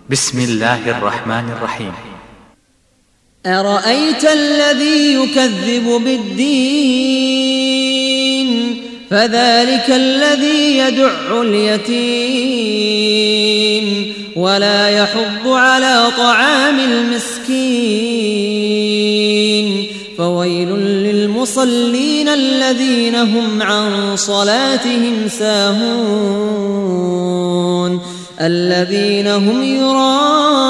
بسم الله الرحمن الرحيم. أرأيت الذي يكذب بالدين فذلك الذي يدع اليتيم ولا يحض على طعام المسكين فويل للمصلين الذين هم عن صلاتهم ساهون الذين هم يراءون